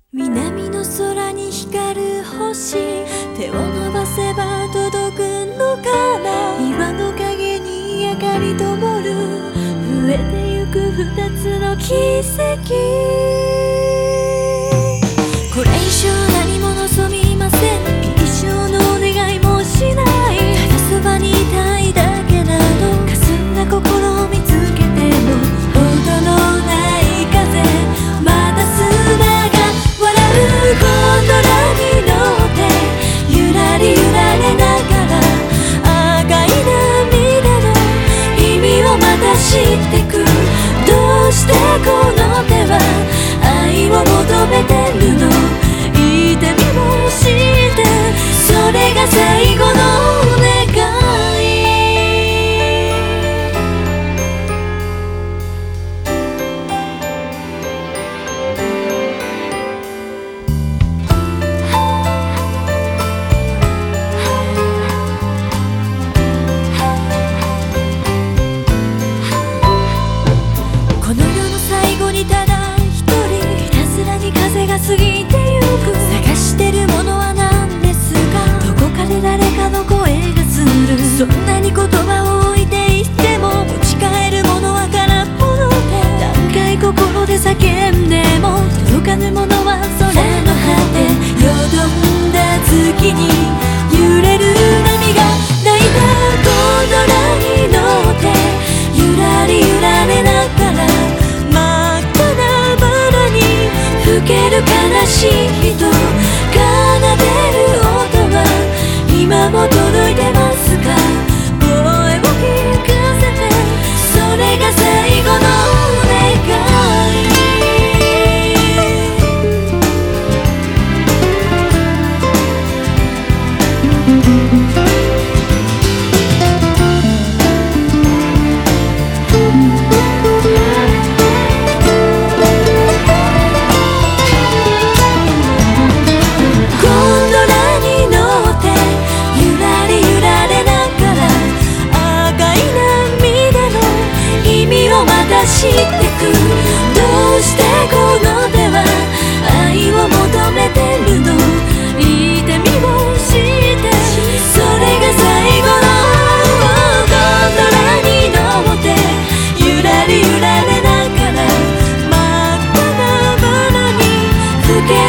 南の空に光る星、手を伸ばせば届くのかな。岩の影に明かり灯る、増えてゆく二つの奇跡。これ以上何も望みません、一生のお願いもしない。ただそばにいたいだけなの、霞んだ心を見つけても音のない風、また砂が笑うゴンドラに乗ってゆらり揺られながら、赤い涙の意味をまた知ってく。どうしてこの手は愛を求めてるの、いてみもして、それが最後のお願い。この世の最後にただ一人、ひたすらに風が過ぎてゆく。探してるものは何ですか、どこかで誰かの声がする。そんなに言葉を置いていっても持ち帰るものは空っぽの手。何回心で叫んでも届かぬものは空の果て。よどんだ月に揺れる波が泣いたゴンドラに乗ってゆらり揺られながら、真っ赤なバラに吹ける悲しい人、奏でる音は今も届いてますか。声を聞かせて、それが最後のお願い。知ってく。どうしてこの手は愛を求めてるの、いてみもして、それが最後のゴンドラに乗ってゆらり揺られながら、真っ赤なバラに吹け